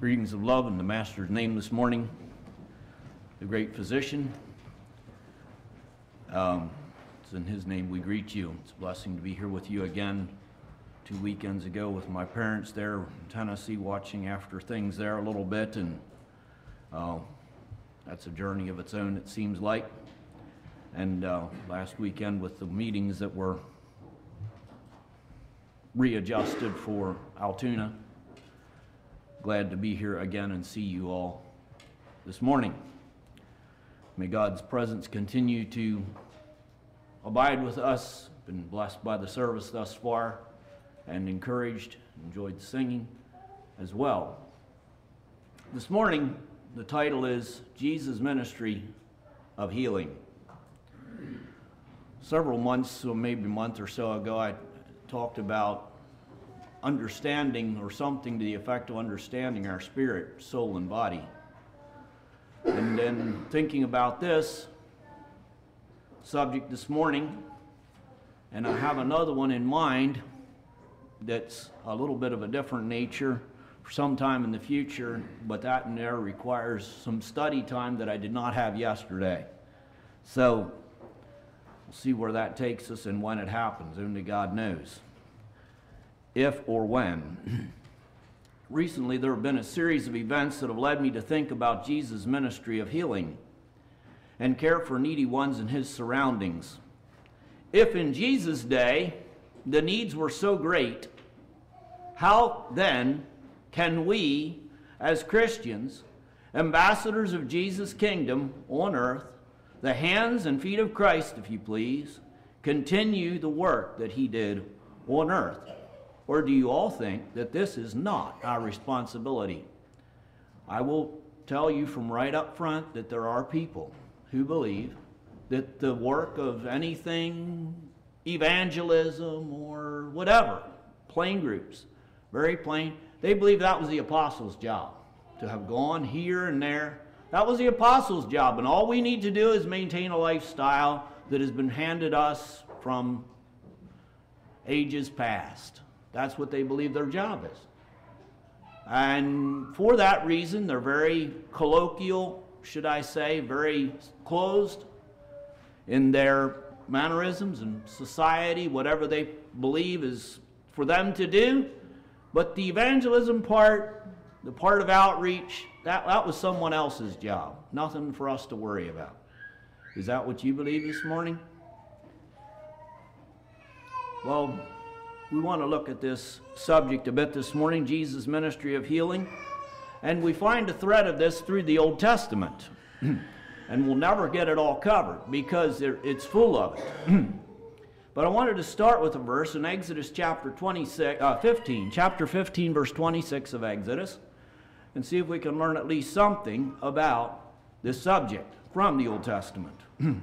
Greetings of love in the Master's name this morning, the great physician. It's in his name we greet you. It's a blessing to be here with you again. 2 weekends ago with my parents there in Tennessee, watching after things there a little bit, and that's a journey of its own, it seems like. And last weekend with the meetings that were readjusted for Altoona. Glad to be here again and see you all this morning. May God's presence continue to abide with us. Been blessed by the service thus far and encouraged, enjoyed singing as well. This morning, the title is Jesus' Ministry of Healing. Several months, or maybe a month or so ago, I talked about understanding, or something to the effect of understanding our spirit, soul, and body. And then thinking about this subject this morning, and I have another one in mind that's a little bit of a different nature for some time in the future, but that in there requires some study time that I did not have yesterday. So we'll see where that takes us and when it happens. Only God knows if or when. Recently, there have been a series of events that have led me to think about Jesus' ministry of healing and care for needy ones in his surroundings. If in Jesus' day the needs were so great, how then can we, as Christians, ambassadors of Jesus' kingdom on earth, the hands and feet of Christ, if you please, continue the work that he did on earth? Or do you all think that this is not our responsibility? I will tell you from right up front that there are people who believe that the work of anything, evangelism or whatever, plain groups, very plain, they believe that was the apostles' job, to have gone here and there. That was the apostles' job, and all we need to do is maintain a lifestyle that has been handed us from ages past. That's what they believe their job is. And for that reason, they're very colloquial, should I say, very closed in their mannerisms and society, whatever they believe is for them to do. But the evangelism part, the part of outreach, that was someone else's job. Nothing for us to worry about. Is that what you believe this morning? Well, we want to look at this subject a bit this morning, Jesus' ministry of healing. And we find a thread of this through the Old Testament. And we'll never get it all covered because it's full of it. But I wanted to start with a verse in Exodus chapter 15, verse 26 of Exodus, and see if we can learn at least something about this subject from the Old Testament.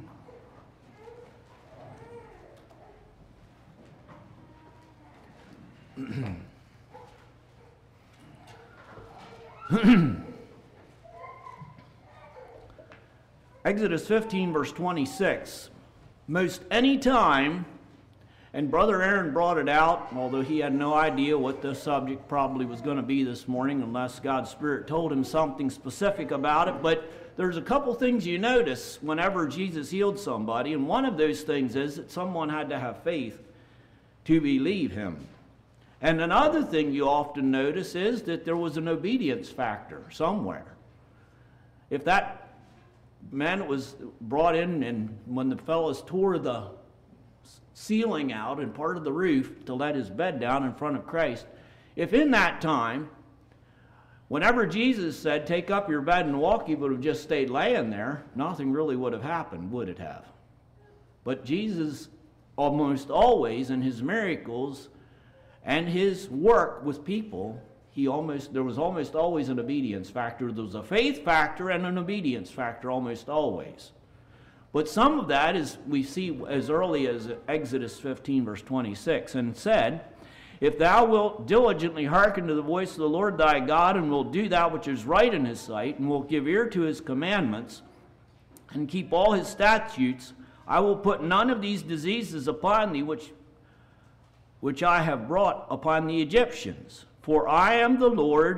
Exodus 15, verse 26. Most any time, and Brother Aaron brought it out, although he had no idea what the subject probably was going to be this morning, unless God's Spirit told him something specific about it. But there's a couple things you notice whenever Jesus healed somebody, and one of those things is that someone had to have faith to believe him. And another thing you often notice is that there was an obedience factor somewhere. If that man was brought in, and when the fellows tore the ceiling out and part of the roof to let his bed down in front of Christ, if in that time, whenever Jesus said, take up your bed and walk, he would have just stayed laying there, nothing really would have happened, would it have? But Jesus almost always in his miracles and his work with people, there was almost always an obedience factor. There was a faith factor and an obedience factor almost always. But some of that is we see as early as Exodus 15, verse 26, and said, if thou wilt diligently hearken to the voice of the Lord thy God, and wilt do that which is right in his sight, and wilt give ear to his commandments, and keep all his statutes, I will put none of these diseases upon thee which I have brought upon the Egyptians. For I am the Lord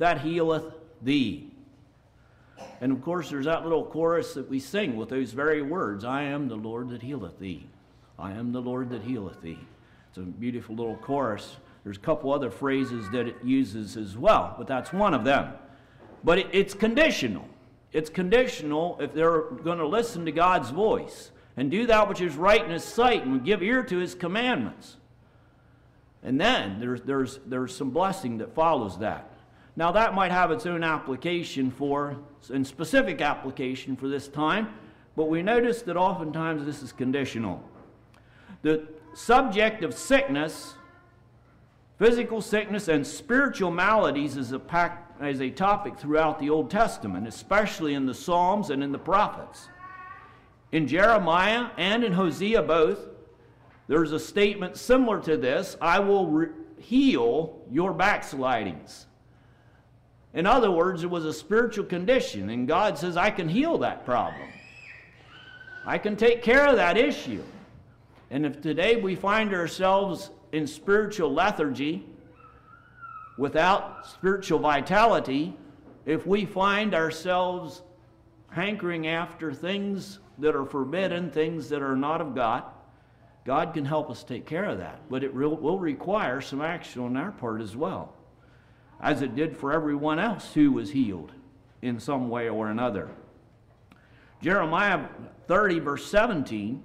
that healeth thee. And of course, there's that little chorus that we sing with those very words, I am the Lord that healeth thee. I am the Lord that healeth thee. It's a beautiful little chorus. There's a couple other phrases that it uses as well, but that's one of them. But it's conditional. It's conditional if they're going to listen to God's voice and do that which is right in His sight and give ear to His commandments. And then there's some blessing that follows that. Now that might have its own application and specific application for this time, but we notice that oftentimes this is conditional. The subject of sickness, physical sickness, and spiritual maladies is a topic throughout the Old Testament, especially in the Psalms and in the prophets. In Jeremiah and in Hosea both, there's a statement similar to this, I will heal your backslidings. In other words, it was a spiritual condition, and God says, I can heal that problem. I can take care of that issue. And if today we find ourselves in spiritual lethargy, without spiritual vitality, if we find ourselves hankering after things that are forbidden, things that are not of God, God can help us take care of that. But it will require some action on our part as well, as it did for everyone else who was healed in some way or another. Jeremiah 30, verse 17,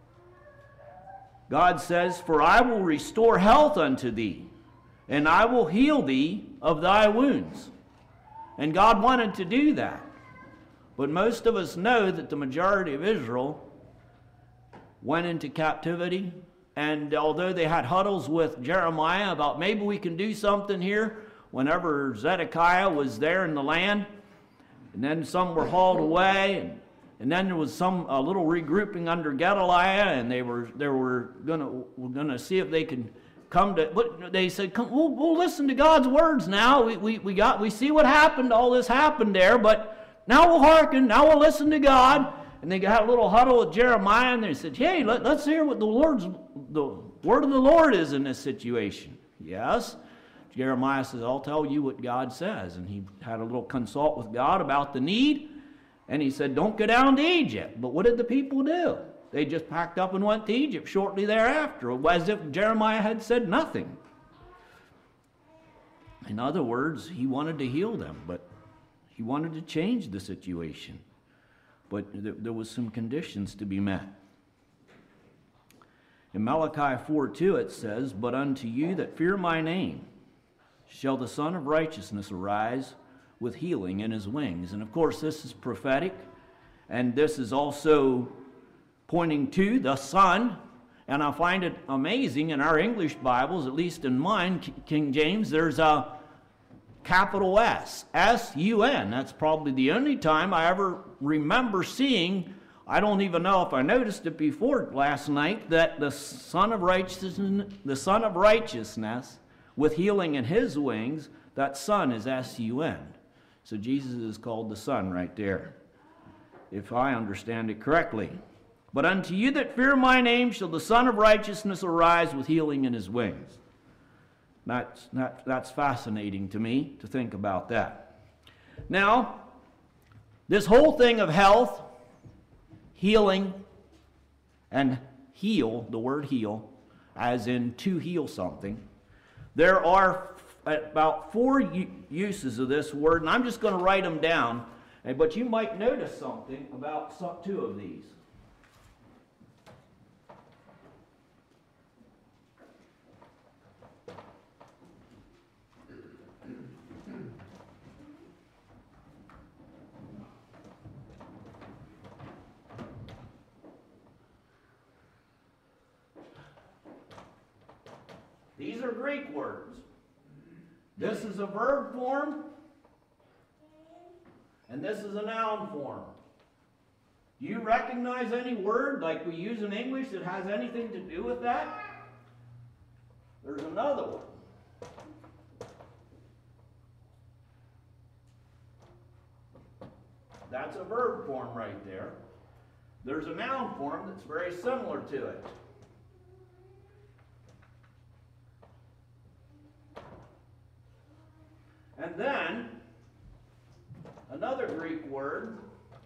God says, For I will restore health unto thee, and I will heal thee of thy wounds. And God wanted to do that. But most of us know that the majority of Israel went into captivity, and although they had huddles with Jeremiah about maybe we can do something here, whenever Zedekiah was there in the land, and then some were hauled away, and then there was a little regrouping under Gedaliah, and they were gonna see if they could come to. But they said, we'll listen to God's words now. We see what happened. All this happened there, but now we'll hearken. Now we'll listen to God. And they had a little huddle with Jeremiah, and they said, hey, let's hear what the word of the Lord is in this situation. Yes. Jeremiah says, I'll tell you what God says. And he had a little consult with God about the need. And he said, don't go down to Egypt. But what did the people do? They just packed up and went to Egypt shortly thereafter, as if Jeremiah had said nothing. In other words, he wanted to heal them, but he wanted to change the situation. But there was some conditions to be met. In Malachi 4:2 it says, But unto you that fear my name shall the Son of Righteousness arise with healing in his wings. And of course this is prophetic, and this is also pointing to the Son. And I find it amazing in our English Bibles, at least in mine, King James, there's a capital S, S-U-N. That's probably the only time I ever remember seeing, I don't even know if I noticed it before last night, that the Son of Righteousness with healing in his wings, that Son is S-U-N. So Jesus is called the Son right there, if I understand it correctly. But unto you that fear my name shall the Son of Righteousness arise with healing in his wings. That's fascinating to me to think about that. Now, this whole thing of health, healing, and heal, the word heal, as in to heal something, there are about 4 uses of this word, and I'm just going to write them down, but you might notice something about 2 of these. These are Greek words. This is a verb form, and this is a noun form. Do you recognize any word like we use in English that has anything to do with that? There's another one. That's a verb form right there. There's a noun form that's very similar to it. And then, another Greek word,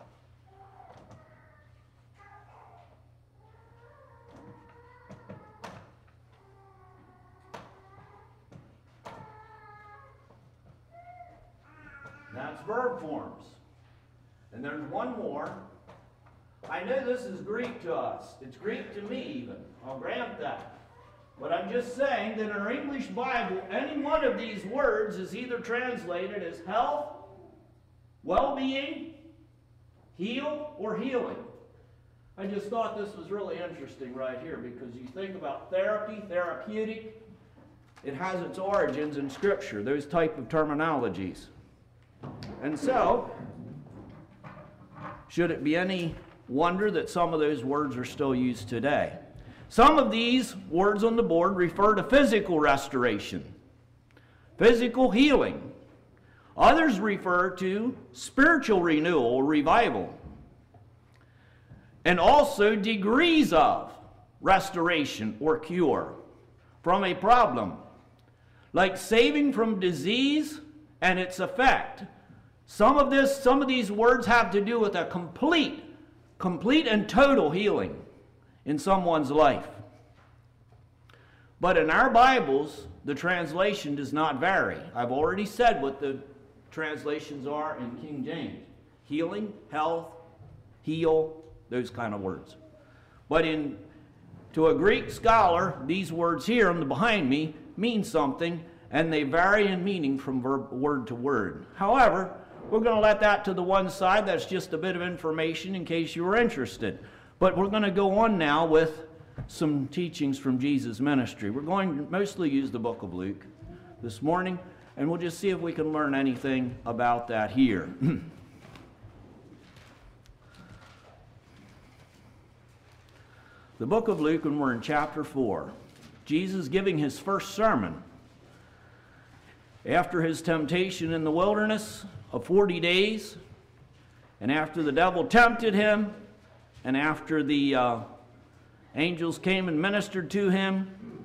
that's verb forms. And there's one more. I know this is Greek to us. It's Greek to me even. I'll grant that. But I'm just saying that in our English Bible, any one of these words is either translated as health, well-being, heal, or healing. I just thought this was really interesting right here because you think about therapy, therapeutic, it has its origins in Scripture, those type of terminologies. And so, should it be any wonder that some of those words are still used today? Some of these words on the board refer to physical restoration, physical healing. Others refer to spiritual renewal or revival. And also degrees of restoration or cure from a problem, like saving from disease and its effect. Some of these words have to do with a complete and total healing in someone's life. But in our Bibles, the translation does not vary. I've already said what the translations are in King James. Healing, health, heal, those kind of words. But to a Greek scholar, these words here on the behind me mean something, and they vary in meaning from word to word. However, we're going to let that to the one side. That's just a bit of information in case you were interested. But we're going to go on now with some teachings from Jesus' ministry. We're going to mostly use the book of Luke this morning, and we'll just see if we can learn anything about that here. The book of Luke, and we're in chapter 4. Jesus giving his first sermon after his temptation in the wilderness of 40 days, and after the devil tempted him, and after the angels came and ministered to him,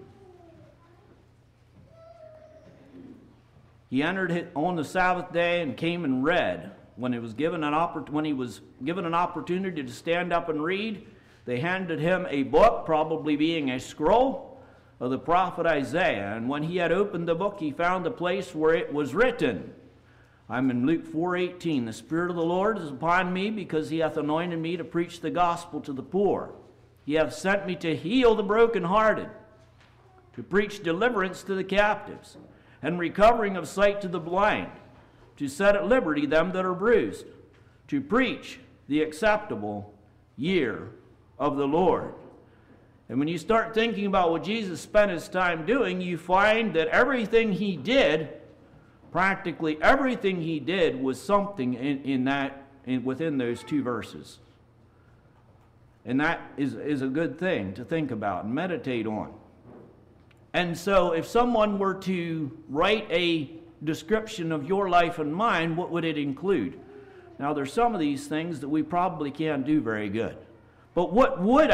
he entered it on the Sabbath day and came and read. When he was given an opportunity to stand up and read, they handed him a book, probably being a scroll, of the prophet Isaiah. And when he had opened the book, he found the place where it was written. I'm in Luke 4:18. The Spirit of the Lord is upon me, because he hath anointed me to preach the gospel to the poor. He hath sent me to heal the brokenhearted, to preach deliverance to the captives, and recovering of sight to the blind, to set at liberty them that are bruised, to preach the acceptable year of the Lord. And when you start thinking about what Jesus spent his time doing, you find that everything he did, practically everything he did, was something within those two verses. And that is a good thing to think about and meditate on. And so if someone were to write a description of your life and mine, what would it include? Now, there's some of these things that we probably can't do very good. But what would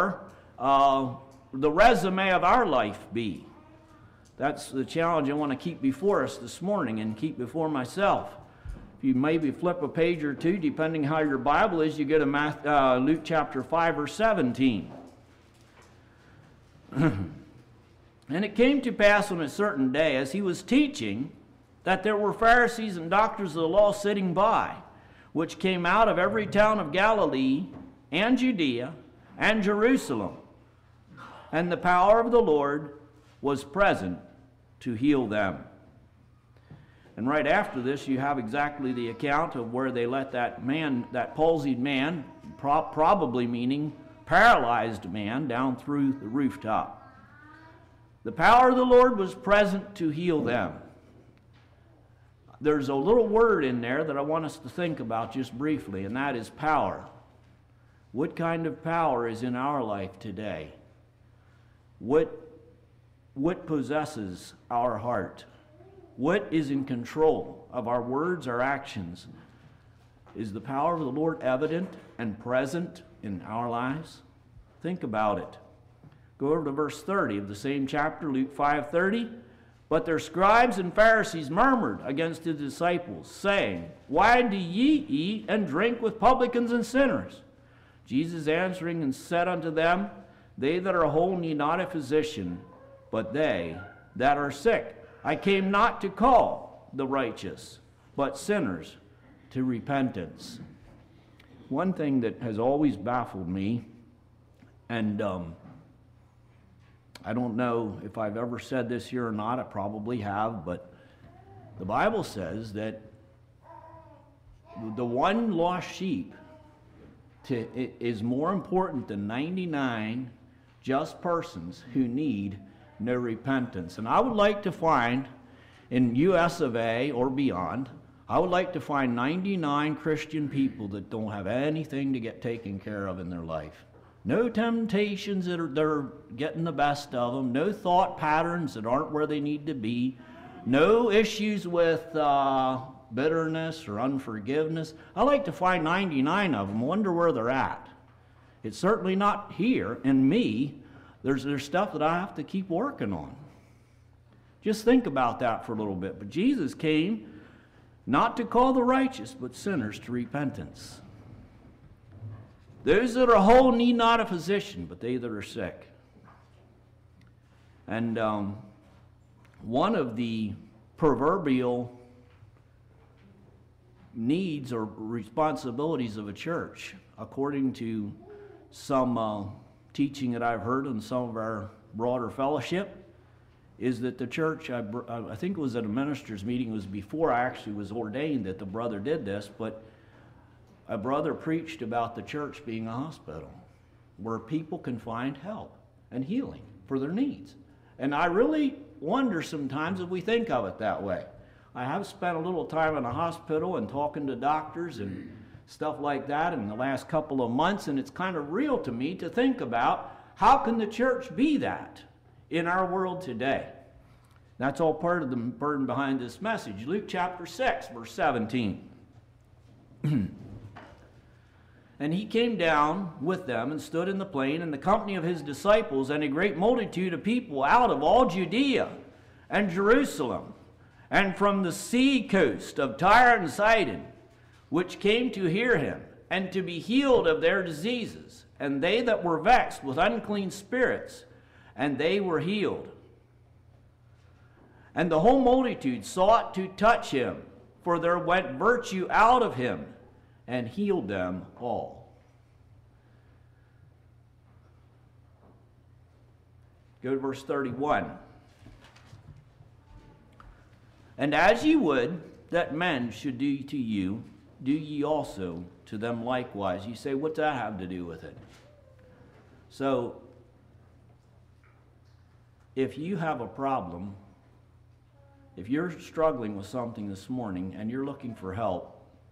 the resume of our life be? That's the challenge I want to keep before us this morning and keep before myself. If you maybe flip a page or two, depending how your Bible is, you get to Luke chapter 5 or 17. And it came to pass on a certain day, as he was teaching, that there were Pharisees and doctors of the law sitting by, which came out of every town of Galilee and Judea and Jerusalem. And the power of the Lord was present to heal them. And right after this, you have exactly the account of where they let that palsied man, probably meaning paralyzed man, down through the rooftop. The power of the Lord was present to heal them. There's a little word in there that I want us to think about just briefly, and that is power. What kind of power is in our life today? What possesses our heart? What is in control of our words, our actions? Is the power of the Lord evident and present in our lives? Think about it. Go over to verse 30 of the same chapter, Luke 5:30. But their scribes and Pharisees murmured against his disciples, saying, Why do ye eat and drink with publicans and sinners? Jesus answering and said unto them, They that are whole need not a physician, but they that are sick. I came not to call the righteous, but sinners to repentance. One thing that has always baffled me, and I don't know if I've ever said this here or not, I probably have, but the Bible says that the one lost sheep is more important than 99 just persons who need no repentance. And I would like to find, in US of A or beyond, I would like to find 99 Christian people that don't have anything to get taken care of in their life. No temptations that are getting the best of them. No thought patterns that aren't where they need to be. No issues with bitterness or unforgiveness. I like to find 99 of them. Wonder where they're at. It's certainly not here in me. There's stuff that I have to keep working on. Just think about that for a little bit. But Jesus came not to call the righteous, but sinners to repentance. Those that are whole need not a physician, but they that are sick. And one of the proverbial needs or responsibilities of a church, according to some teaching that I've heard in some of our broader fellowship, is that the church, I think it was at a minister's meeting, it was before I actually was ordained that the brother did this, but a brother preached about the church being a hospital where people can find help and healing for their needs. And I really wonder sometimes if we think of it that way. I have spent a little time in a hospital and talking to doctors and stuff like that in the last couple of months, and it's kind of real to me to think about how can the church be that in our world today. That's all part of the burden behind this message. Luke chapter 6, verse 17. And he came down with them and stood in the plain, and the company of his disciples, and a great multitude of people out of all Judea and Jerusalem, and from the sea coast of Tyre and Sidon, which came to hear him, and to be healed of their diseases. And they that were vexed with unclean spirits, and they were healed. And the whole multitude sought to touch him, for there went virtue out of him, and healed them all. Go to verse 31. And as ye would that men should do to you, do ye also to them likewise. You say, what's that have to do with it? So, if you have a problem, if you're struggling with something this morning and you're looking for help,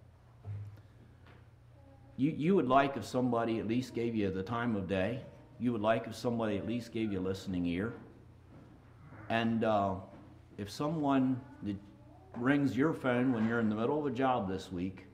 you would like if somebody at least gave you the time of day. You would like if somebody at least gave you a listening ear. And if someone that rings your phone when you're in the middle of a job this week,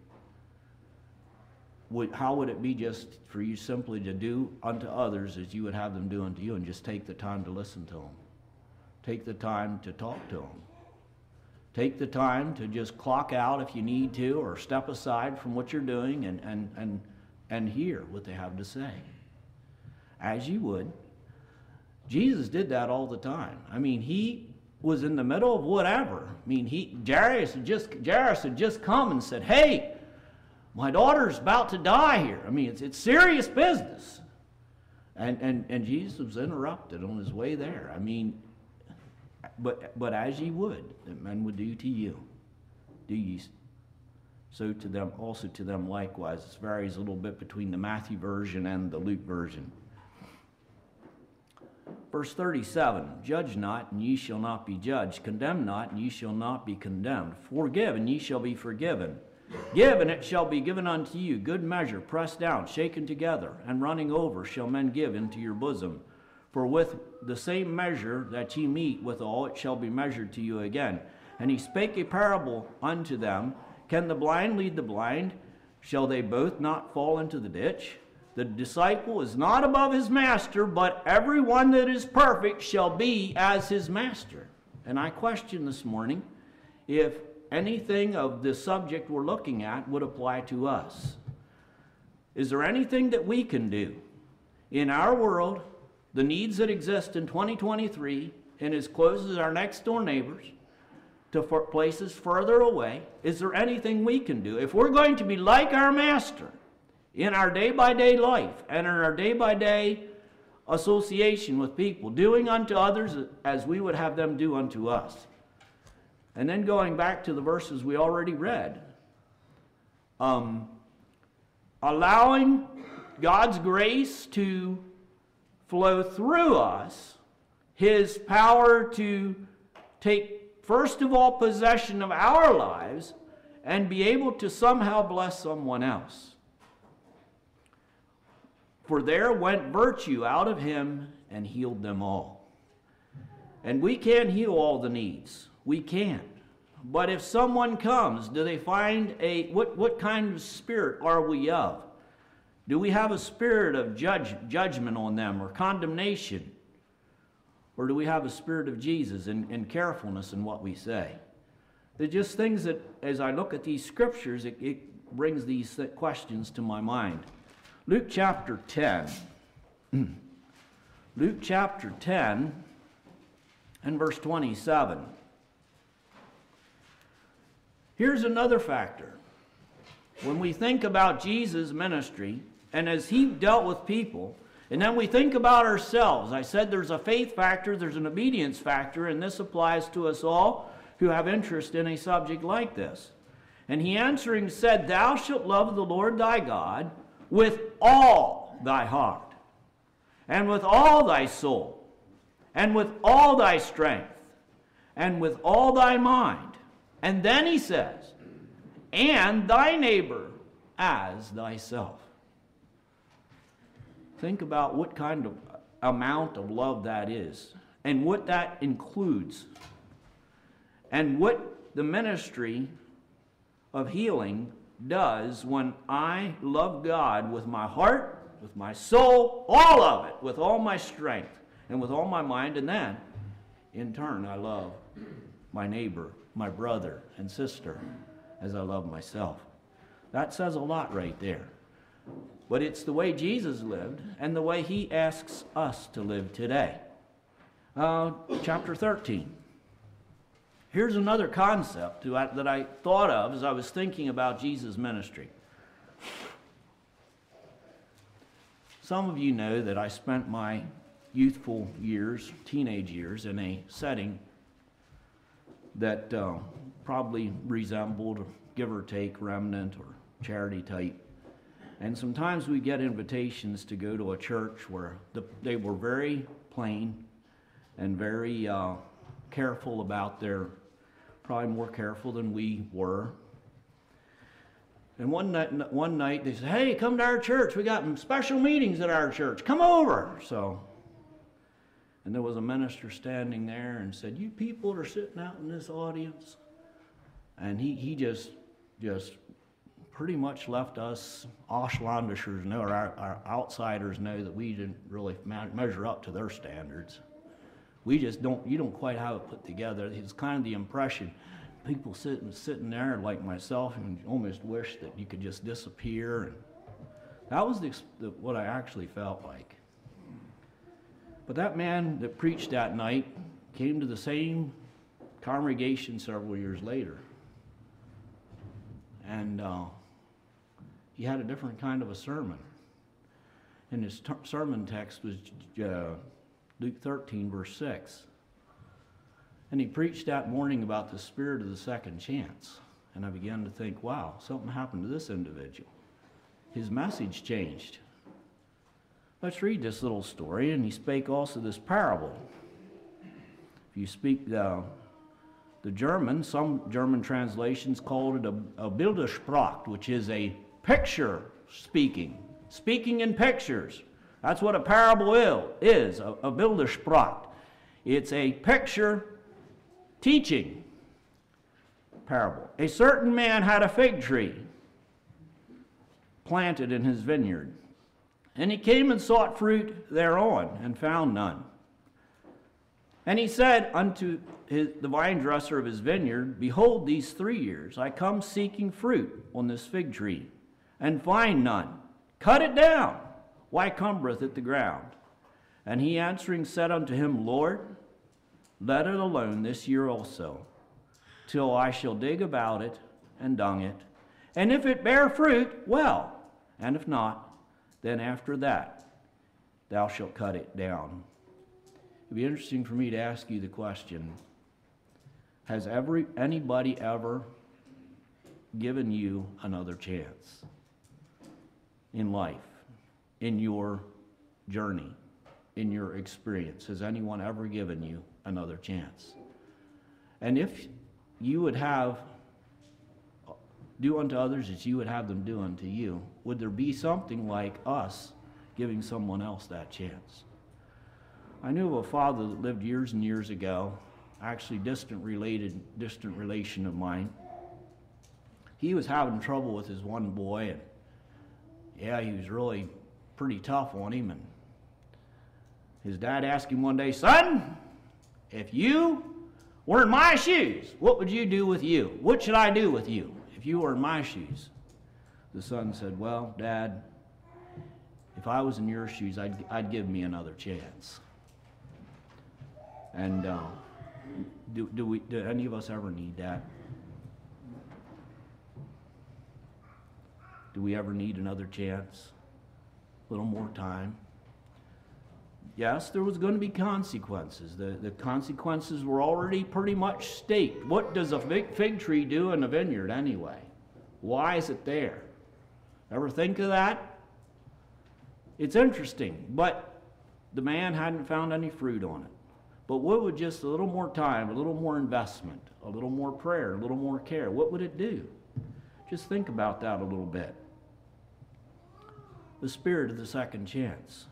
how would it be just for you simply to do unto others as you would have them do unto you, and just take the time to listen to them? Take the time to talk to them. Take the time to just clock out if you need to, or step aside from what you're doing and hear what they have to say. As you would. Jesus did that all the time. I mean, he was in the middle of whatever. I mean, Jairus had just come and said, hey, my daughter's about to die here. I mean, it's serious business. And Jesus was interrupted on his way there. I mean, but as ye would, that men would do to you, do ye so to them, also to them likewise. This varies a little bit between the Matthew version and the Luke version. Verse 37, judge not, and ye shall not be judged. Condemn not, and ye shall not be condemned. Forgive, and ye shall be forgiven. Give, and it shall be given unto you. Good measure, pressed down, shaken together, and running over, shall men give into your bosom. For with the same measure that ye meet withal, it shall be measured to you again. And he spake a parable unto them. Can the blind lead the blind? Shall they both not fall into the ditch? The disciple is not above his master, but every one that is perfect shall be as his master. And I question this morning if anything of the subject we're looking at would apply to us. Is there anything that we can do in our world, the needs that exist in 2023, and as close as our next door neighbors, to places further away? Is there anything we can do? If we're going to be like our Master in our day-by-day life and in our day-by-day association with people, doing unto others as we would have them do unto us. And then going back to the verses we already read, allowing God's grace to flow through us, His power to take, first of all, possession of our lives and be able to somehow bless someone else. For there went virtue out of him and healed them all. And we can't heal all the needs. We can't. But if someone comes, do they find what kind of spirit are we of? Do we have a spirit of judgment on them or condemnation? Or do we have a spirit of Jesus and carefulness in what we say? They're just things that, as I look at these scriptures, it brings these questions to my mind. Luke chapter 10. Luke chapter 10 and verse 27. Here's another factor. When we think about Jesus' ministry, and as He dealt with people, and then we think about ourselves. I said there's a faith factor, there's an obedience factor, and this applies to us all who have interest in a subject like this. And He answering said, Thou shalt love the Lord thy God with all thy heart, and with all thy soul, and with all thy strength, and with all thy mind. And then He says, and thy neighbor as thyself. Think about what kind of amount of love that is, and what that includes, and what the ministry of healing does when I love God with my heart, with my soul, all of it, with all my strength, and with all my mind, and then, in turn, I love my neighbor, my brother and sister, as I love myself. That says a lot right there. But it's the way Jesus lived and the way He asks us to live today. Chapter 13. Here's another concept that I thought of as I was thinking about Jesus' ministry. Some of you know that I spent my youthful years, teenage years, in a setting that probably resembled, give or take, remnant or charity type. And sometimes we get invitations to go to a church where they were very plain and very careful about probably more careful than we were. And one night they said, hey, come to our church. We got special meetings at our church. Come over. And there was a minister standing there and said, you people that are sitting out in this audience. And he just pretty much left us Auslandishers know, or our outsiders know, that we didn't really measure up to their standards. You don't quite have it put together. It's kind of the impression. People sitting there like myself and almost wish that you could just disappear. And that was what I actually felt like. But that man that preached that night came to the same congregation several years later. And he had a different kind of a sermon. And his sermon text was Luke 13, verse 6. And he preached that morning about the spirit of the second chance. And I began to think, wow, something happened to this individual. His message changed. Let's read this little story. And he spake also this parable. If you speak the German, some German translations called it a Bildersprache, which is a picture speaking in pictures. That's what a parable is, a Bildersprache. It's a picture teaching parable. A certain man had a fig tree planted in his vineyard, and he came and sought fruit thereon, and found none. And he said unto the vine dresser of his vineyard, Behold, these 3 years I come seeking fruit on this fig tree, and find none. Cut it down. Why cumbereth it the ground? And he answering said unto him, Lord, let it alone this year also, till I shall dig about it and dung it. And if it bear fruit, well, and if not, then after that thou shalt cut it down. It'd be interesting for me to ask you the question, has anybody ever given you another chance in life, in your journey, in your experience? Has anyone ever given you another chance? And if you would have do unto others as you would have them do unto you, would there be something like us giving someone else that chance? I knew of a father that lived years and years ago, actually distant relation of mine. He was having trouble with his one boy, and yeah, he was really pretty tough on him. And his dad asked him one day, Son, if you were in my shoes, what would you do with you? What should I do with you if you were in my shoes? The son said, Well, Dad, if I was in your shoes, I'd give me another chance. And do any of us ever need that? Do we ever need another chance? A little more time? Yes, there was going to be consequences. The consequences were already pretty much staked. What does a fig tree do in a vineyard anyway? Why is it there? Ever think of that? It's interesting, but the man hadn't found any fruit on it. But what would just a little more time, a little more investment, a little more prayer, a little more care, what would it do? Just think about that a little bit. The spirit of the second chance.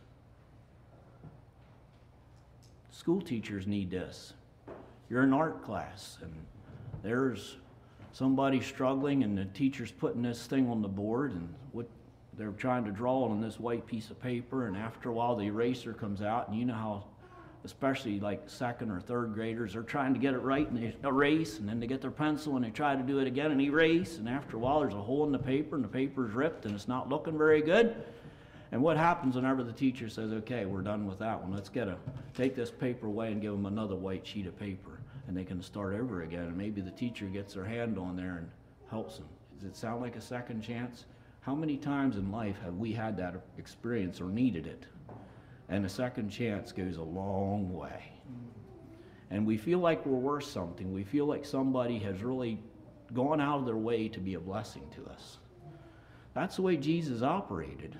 School teachers need this. You're in art class and there's somebody struggling and the teacher's putting this thing on the board and what they're trying to draw on this white piece of paper, and after a while the eraser comes out, and you know how especially like second or third graders are trying to get it right and they erase, and then they get their pencil and they try to do it again and erase, and after a while there's a hole in the paper and the paper's ripped and it's not looking very good. And what happens whenever the teacher says, okay, we're done with that one, let's take this paper away and give them another white sheet of paper, and they can start over again, and maybe the teacher gets their hand on there and helps them. Does it sound like a second chance? How many times in life have we had that experience or needed it? And a second chance goes a long way. And we feel like we're worth something. We feel like somebody has really gone out of their way to be a blessing to us. That's the way Jesus operated.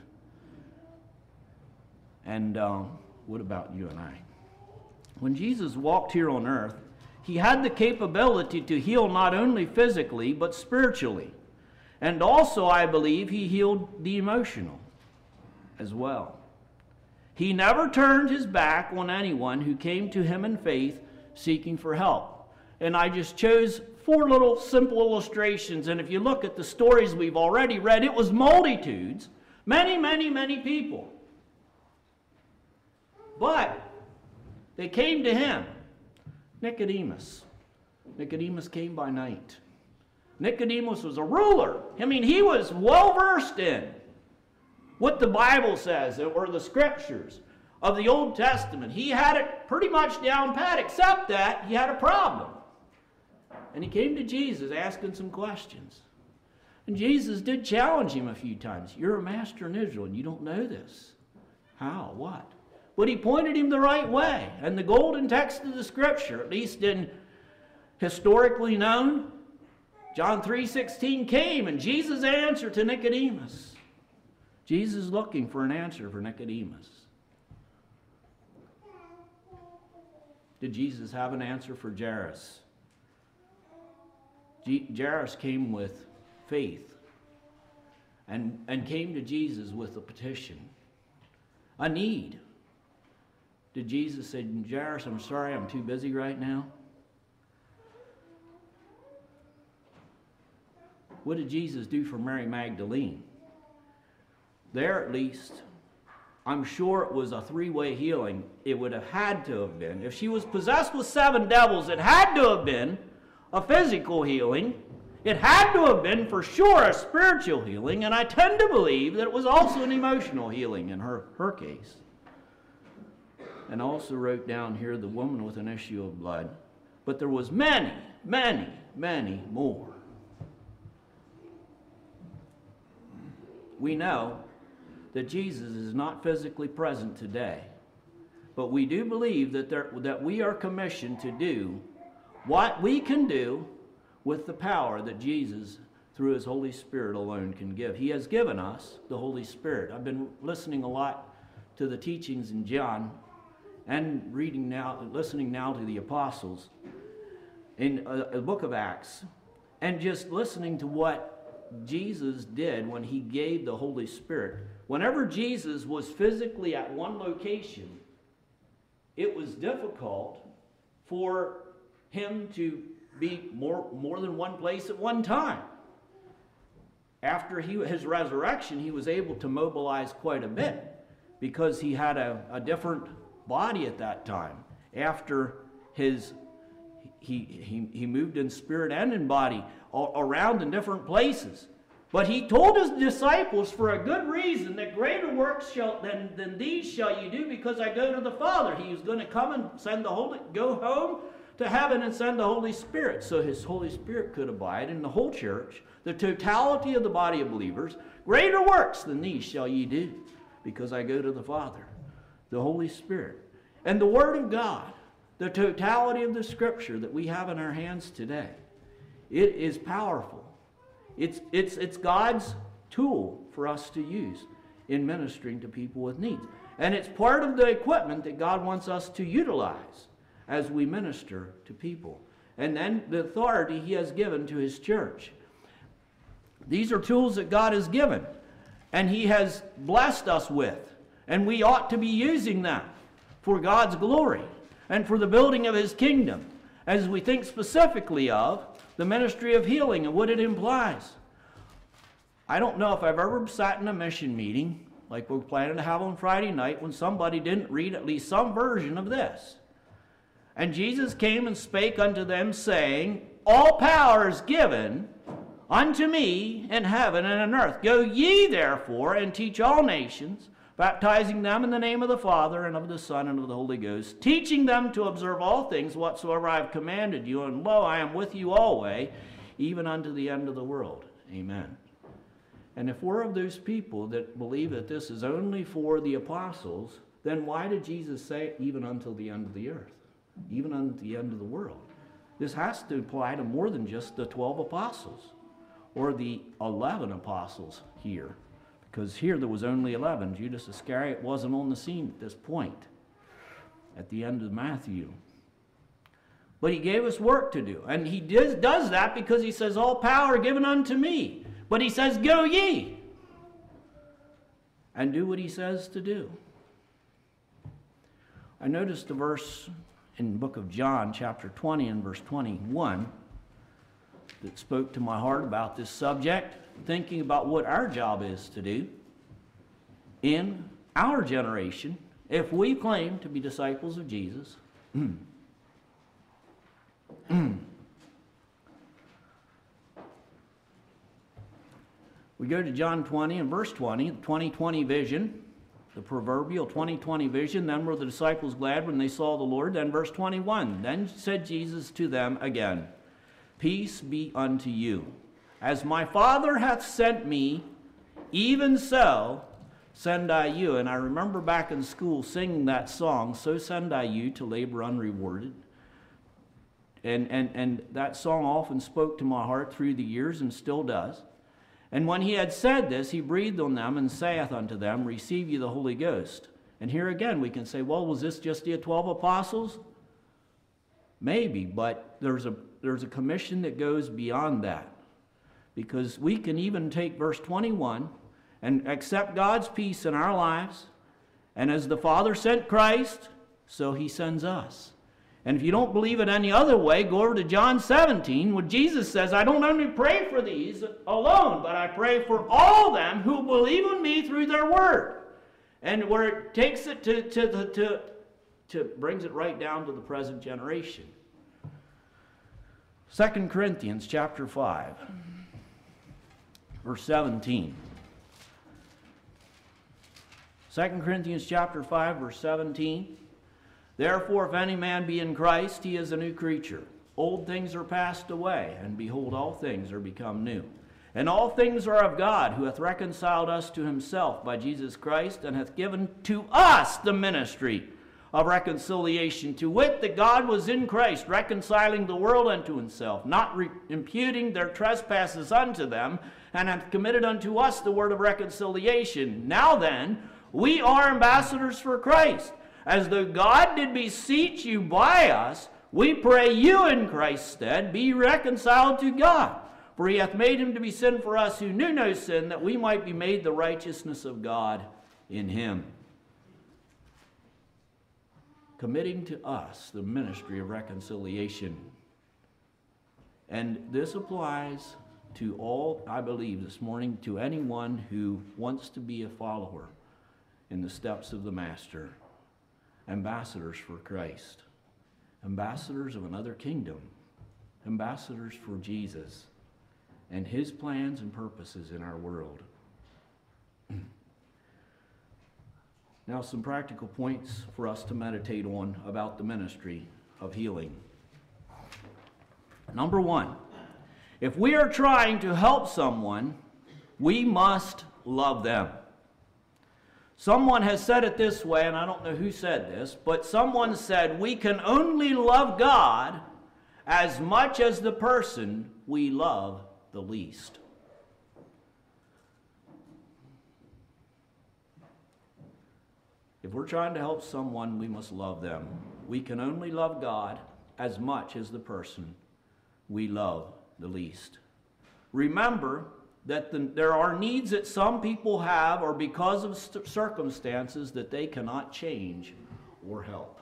And what about you and I? When Jesus walked here on earth, he had the capability to heal not only physically, but spiritually. And also, I believe, he healed the emotional as well. He never turned his back on anyone who came to him in faith seeking for help. And I just chose 4 little simple illustrations. And if you look at the stories we've already read, it was multitudes, many, many, many people. But they came to him. Nicodemus. Nicodemus came by night. Nicodemus was a ruler. I mean, he was well versed in what the Bible says, or the scriptures of the Old Testament. He had it pretty much down pat, except that he had a problem. And he came to Jesus asking some questions. And Jesus did challenge him a few times. You're a master in Israel and you don't know this. How? What? But he pointed him the right way. And the golden text of the scripture, at least in historically known, John 3:16 came, and Jesus answered to Nicodemus. Jesus is looking for an answer for Nicodemus. Did Jesus have an answer for Jairus? Jairus came with faith and came to Jesus with a petition, a need. Did Jesus say, Jairus, I'm sorry, I'm too busy right now? What did Jesus do for Mary Magdalene? There, at least, I'm sure it was a three-way healing. It would have had to have been. If she was possessed with 7 devils, it had to have been a physical healing. It had to have been, for sure, a spiritual healing, and I tend to believe that it was also an emotional healing in her case. And I also wrote down here the woman with an issue of blood. But there was many, many, many more. We know that Jesus is not physically present today, but we do believe that we are commissioned to do what we can do with the power that Jesus, through his Holy Spirit alone, can give. He has given us the Holy Spirit. I've been listening a lot to the teachings in John and listening now to the apostles in the book of Acts, and just listening to what Jesus did when he gave the Holy Spirit. Whenever Jesus was physically at one location, it was difficult for him to be more than one place at one time. After his resurrection, he was able to mobilize quite a bit because he had a different body at that time. After he moved in spirit and in body around in different places. But he told his disciples, for a good reason, that greater works than these shall you do, because I go to the Father. He was going to come and go home to heaven and send the Holy Spirit, so his Holy Spirit could abide in the whole church, the totality of the body of believers. Greater works than these shall ye do, because I go to the Father. The Holy Spirit. And the Word of God, the totality of the Scripture that we have in our hands today. It is powerful. It's God's tool for us to use in ministering to people with needs. And it's part of the equipment that God wants us to utilize as we minister to people. And then the authority he has given to his church. These are tools that God has given, and he has blessed us with. And we ought to be using them for God's glory and for the building of his kingdom, as we think specifically of the ministry of healing and what it implies. I don't know if I've ever sat in a mission meeting like we're planning to have on Friday night when somebody didn't read at least some version of this. And Jesus came and spake unto them, saying, all power is given unto me in heaven and on earth. Go ye therefore and teach all nations, baptizing them in the name of the Father and of the Son and of the Holy Ghost, teaching them to observe all things whatsoever I have commanded you. And lo, I am with you always, even unto the end of the world. Amen. And if we're of those people that believe that this is only for the apostles, then why did Jesus say even until the end of the earth? Even unto the end of the world? This has to apply to more than just the 12 apostles or the 11 apostles here. Because here there was only 11. Judas Iscariot wasn't on the scene at this point, at the end of Matthew. But he gave us work to do. And he does that because he says, all power given unto me. But he says, go ye. And do what he says to do. I noticed a verse in the book of John, chapter 20 and verse 21, that spoke to my heart about this subject, thinking about what our job is to do in our generation if we claim to be disciples of Jesus. We go to John 20 and verse 20, the 20/20 vision, the proverbial 20/20 vision. Then were the disciples glad when they saw the Lord. Then verse 21, then said Jesus to them again, peace be unto you. As my Father hath sent me, even so send I you. And I remember back in school singing that song, so send I you to labor unrewarded. And that song often spoke to my heart through the years and still does. And when he had said this, he breathed on them and saith unto them, receive ye the Holy Ghost. And here again we can say, well, was this just the 12 apostles? Maybe, but there's a commission that goes beyond that. Because we can even take verse 21 and accept God's peace in our lives. And as the Father sent Christ, so he sends us. And if you don't believe it any other way, go over to John 17, where Jesus says, I don't only pray for these alone, but I pray for all them who believe on me through their word. And where it takes it to brings it right down to the present generation. 2 Corinthians chapter 5, verse 17. 2 Corinthians chapter 5, verse 17. Therefore, if any man be in Christ, he is a new creature. Old things are passed away, and behold, all things are become new. And all things are of God, who hath reconciled us to himself by Jesus Christ, and hath given to us the ministry of reconciliation, to wit, that God was in Christ, reconciling the world unto himself, not imputing their trespasses unto them, and hath committed unto us the word of reconciliation. Now then, we are ambassadors for Christ. As though God did beseech you by us, we pray you in Christ's stead, be reconciled to God. For he hath made him to be sin for us who knew no sin, that we might be made the righteousness of God in him. Committing to us the ministry of reconciliation. And this applies to all, I believe, this morning, to anyone who wants to be a follower in the steps of the Master. Ambassadors for Christ. Ambassadors of another kingdom. Ambassadors for Jesus and his plans and purposes in our world. Now, some practical points for us to meditate on about the ministry of healing. Number one, if we are trying to help someone, we must love them. Someone has said it this way, and I don't know who said this, but someone said, we can only love God as much as the person we love the least. If we're trying to help someone, we must love them. We can only love God as much as the person we love the least. Remember that there are needs that some people have, or because of circumstances that they cannot change or help.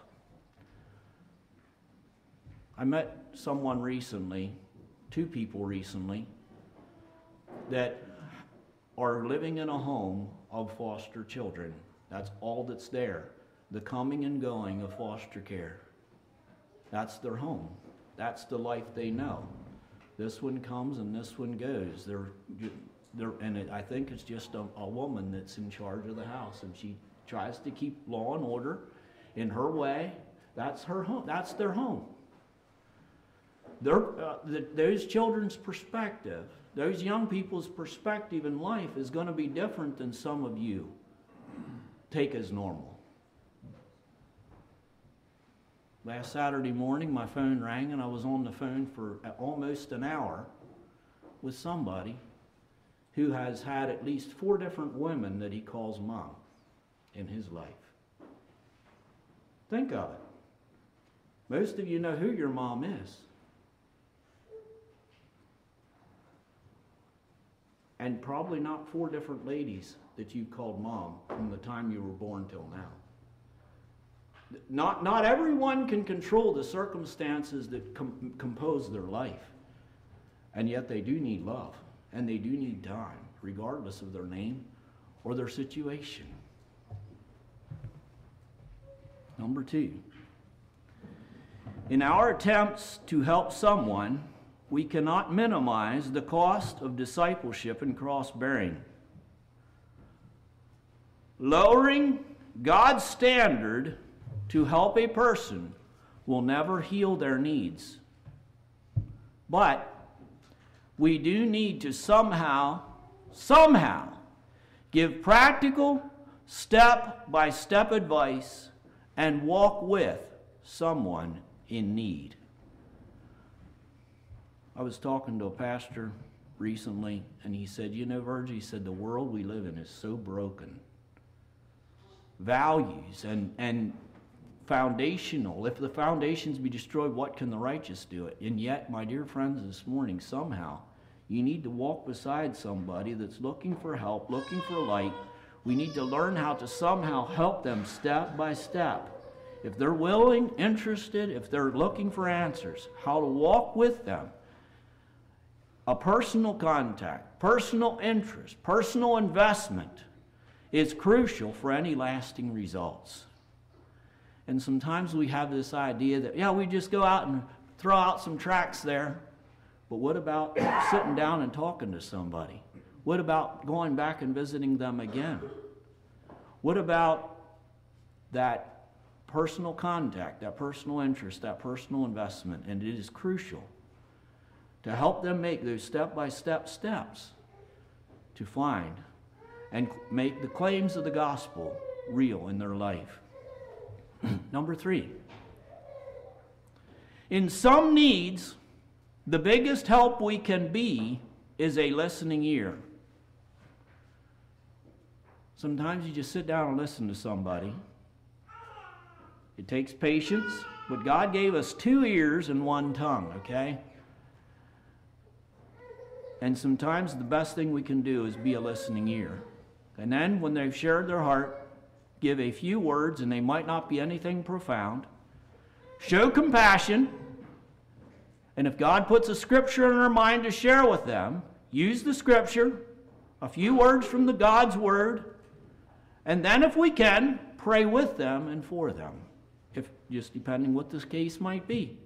I met someone recently, two people recently, that are living in a home of foster children. That's all that's there. The coming and going of foster care. That's their home. That's the life they know. This one comes and this one goes. I think it's just a woman that's in charge of the house, and she tries to keep law and order in her way. That's her home. That's their home. Those children's perspective, those young people's perspective in life is going to be different than some of you take as normal. Last Saturday morning, my phone rang, and I was on the phone for almost an hour with somebody who has had at least 4 different women that he calls mom in his life. Think of it. Most of you know who your mom is. And probably not 4 different ladies that you've called mom from the time you were born till now. Not everyone can control the circumstances that compose their life. And yet they do need love. And they do need time, regardless of their name or their situation. Number 2. In our attempts to help someone, we cannot minimize the cost of discipleship and cross-bearing. Lowering God's standard to help a person will never heal their needs. But we do need to somehow give practical, step-by-step advice and walk with someone in need. I was talking to a pastor recently, and he said, you know, Virgil, he said, the world we live in is so broken. Values and foundational. If the foundations be destroyed, what can the righteous do it? And yet, my dear friends, this morning, somehow, you need to walk beside somebody that's looking for help, looking for light. We need to learn how to somehow help them step by step. If they're willing, interested, if they're looking for answers, how to walk with them. A personal contact, personal interest, personal investment is crucial for any lasting results. And sometimes we have this idea that, yeah, we just go out and throw out some tracts there. But what about sitting down and talking to somebody? What about going back and visiting them again? What about that personal contact, that personal interest, that personal investment? And it is crucial to help them make those step-by-step steps to find and make the claims of the gospel real in their life. Number 3. In some needs, the biggest help we can be is a listening ear. Sometimes you just sit down and listen to somebody. It takes patience, but God gave us 2 ears and 1 tongue, okay? And sometimes the best thing we can do is be a listening ear. And then when they've shared their heart, give a few words, and they might not be anything profound. Show compassion. And if God puts a scripture in our mind to share with them, use the scripture, a few words from the God's word, and then if we can, pray with them and for them, if just depending what this case might be.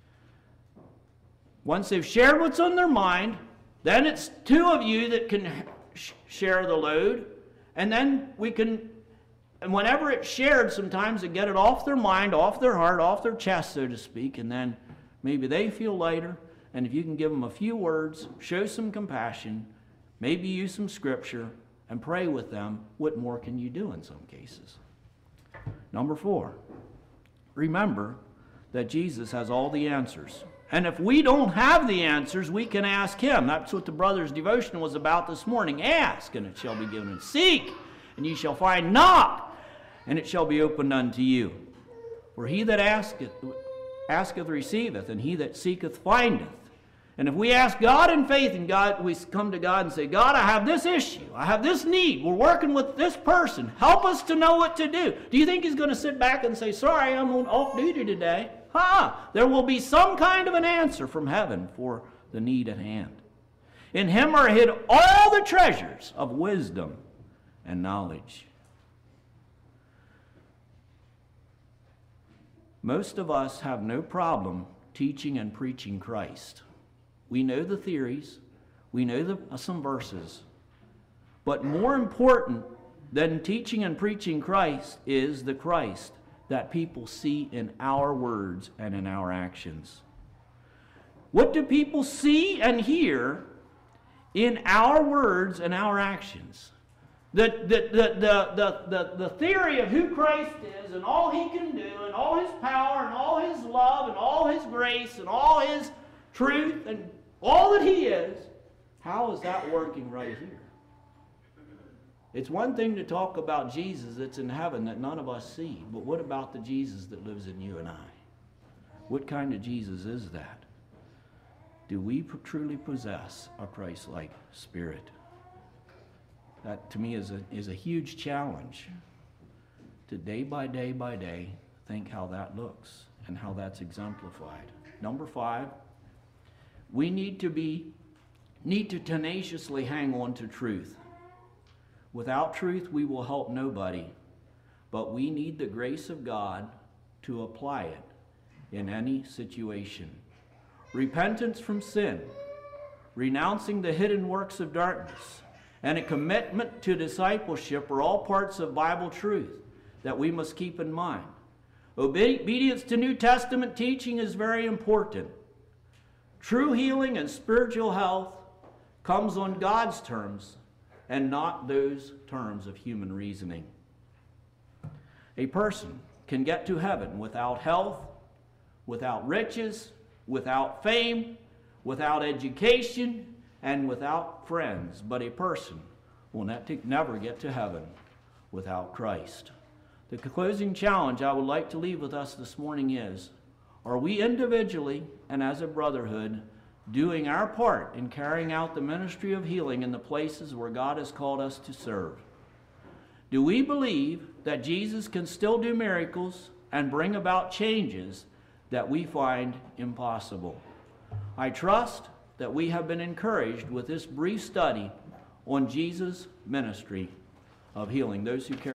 Once they've shared what's on their mind, then it's 2 of you that can share the load, and then we can, and whenever it's shared, sometimes they get it off their mind, off their heart, off their chest, so to speak, and then maybe they feel lighter, and if you can give them a few words, show some compassion, maybe use some scripture, and pray with them, what more can you do in some cases? Number 4, remember that Jesus has all the answers. And if we don't have the answers, we can ask Him. That's what the brother's devotion was about this morning. Ask, and it shall be given. Seek, and ye shall find. Knock, and it shall be opened unto you. For he that asketh receiveth, and he that seeketh findeth. And if we ask God in faith, and we come to God and say, God, I have this issue. I have this need. We're working with this person. Help us to know what to do. Do you think He's going to sit back and say, sorry, I'm on off duty today? There will be some kind of an answer from heaven for the need at hand. In Him are hid all the treasures of wisdom and knowledge. Most of us have no problem teaching and preaching Christ. We know the theories, we know some verses, but more important than teaching and preaching Christ is the Christ that people see in our words and in our actions. What do people see and hear in our words and our actions? The theory of who Christ is and all He can do and all His power and all His love and all His grace and all His truth and all that He is, how is that working right here? It's one thing to talk about Jesus that's in heaven that none of us see, but what about the Jesus that lives in you and I? What kind of Jesus is that? Do we truly possess a Christ-like spirit? That to me is a huge challenge to day by day think how that looks and how that's exemplified. Number 5, we need to tenaciously hang on to truth. Without truth, we will help nobody, but we need the grace of God to apply it in any situation. Repentance from sin, renouncing the hidden works of darkness, and a commitment to discipleship are all parts of Bible truth that we must keep in mind. Obedience to New Testament teaching is very important. True healing and spiritual health comes on God's terms and not those terms of human reasoning. A person can get to heaven without health, without riches, without fame, without education, and without friends, but a person will never get to heaven without Christ. The closing challenge I would like to leave with us this morning is, are we individually and as a brotherhood doing our part in carrying out the ministry of healing in the places where God has called us to serve? Do we believe that Jesus can still do miracles and bring about changes that we find impossible? I trust that we have been encouraged with this brief study on Jesus' ministry. of healing. Those who care